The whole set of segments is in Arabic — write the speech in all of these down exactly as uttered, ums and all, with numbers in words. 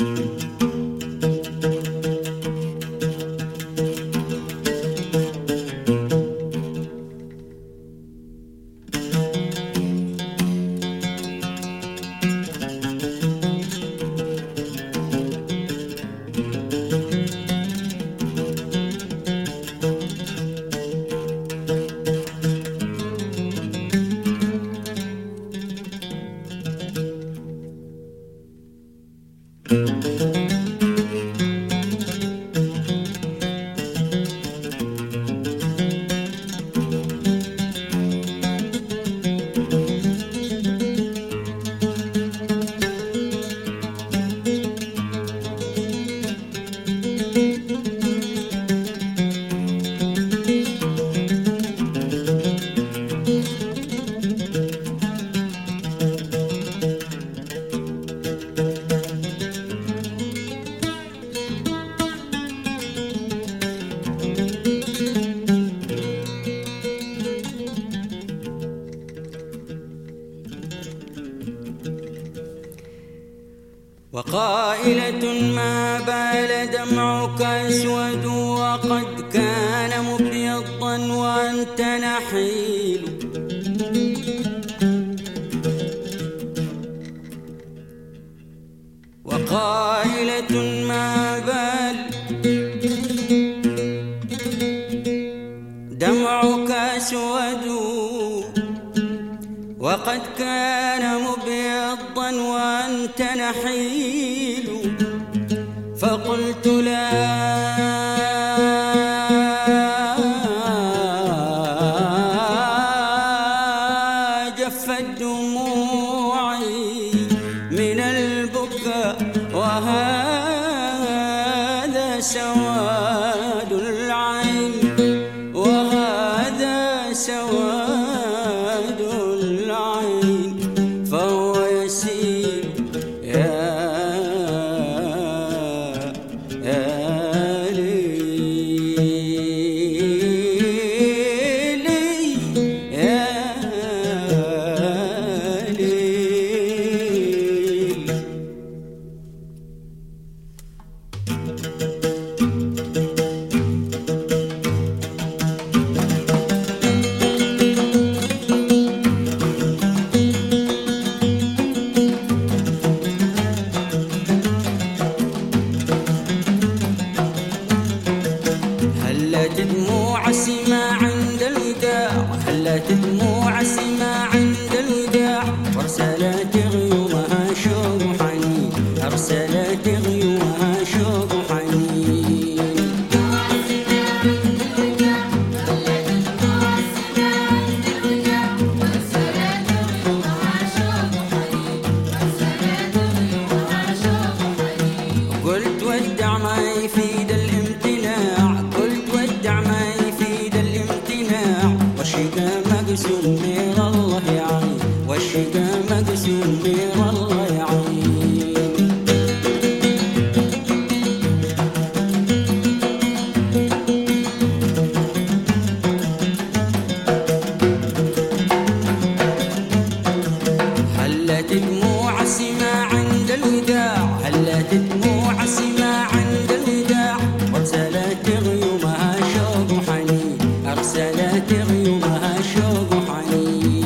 وقائلة ما بال دمعك أسود وقد كان مبيضا وأنت نحيل. وقائلة ما بال دمعك أسود وقد كان مبيضا وأنت نحيل. فقلت لا جفت دموعي من البكاء وهذا سواد العين وهذا سواد العين. فهو يسير يا يا ليلي يا ليل. هلت دموع السما عند الوداع هلت دموع السما عند الوداع وارسلت غيومها شوق حنين ارسلت غيومها شوق حنين. قلت ودع ما يفيد الامتناع قلت ودع ما يفيد الامتناع والشقا مقسوم نير الله يعين والشقا مقسوم نير الله يعين. هلت دموع السما عند الوداع هلت دموع السما عند الوداع وارسلت غيومها شوق حنين ارسلت غيومها شوق حنين.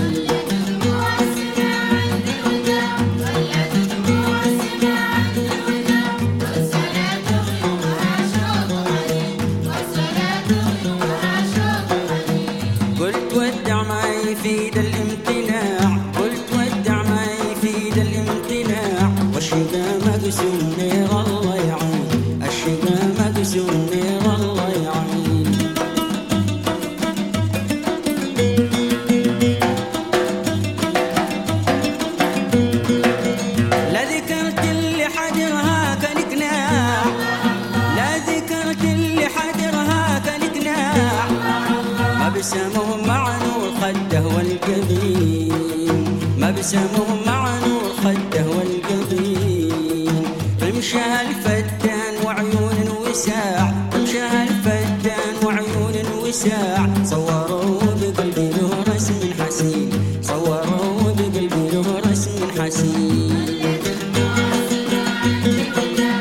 قلت ودع ما يفيد الامتناع قلت ودع ما يفيد الامتناع والشقا مقسوم نير الله يعين الشقا مقسوم نير الله يعين. لا ذكرت اللي حجرها كان قناع لا ذكرت اللي حجرها كان قناع مبسمه مع نور خده والجبين مبسمه مع نور خده والجبين. رمشها الفتان وعيون وساع رمشها الفتان وعيون وساع صوروا بقلبي له رسم حسين صوروا بقلبي له رسم حسين.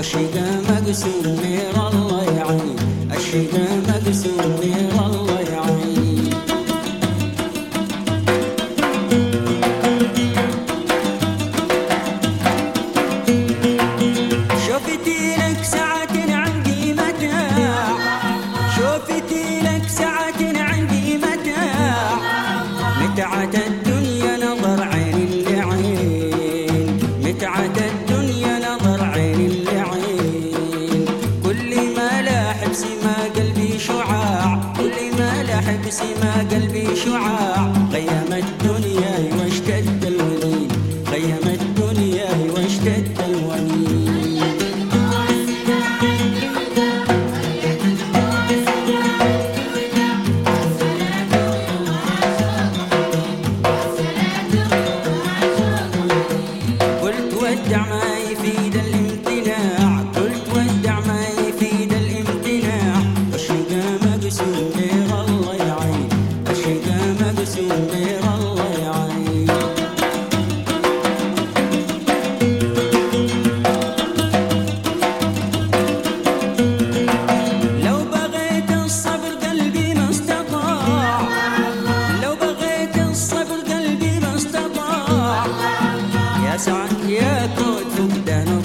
الشقا مقسوم نير الله يعين، الشقا مقسوم نير الله يعين. شوفتي لك ساعة عندي متاع، شوفتي لك ساعة عندي متاع، متعة الدنيا نظر عين لعين، متعة الدنيا نظر عين لعين. كل ما لاح بسما قلبي شعاع، كل ما لاح بسما قلبي شعاع. غيم الدنيا واشتد الونين، غيم الدنيا واشتد الونين. ودع ما يفيد الامتناع، قلت ودع ما يفيد الامتناع. الشقا مقسوم نير الله يعين، الشقا مقسوم نير الله يعين. لو بغيت الصبر قلبي ما استطاع، لو بغيت الصبر قلبي ما استطاع. يا سعد يا كود فقدان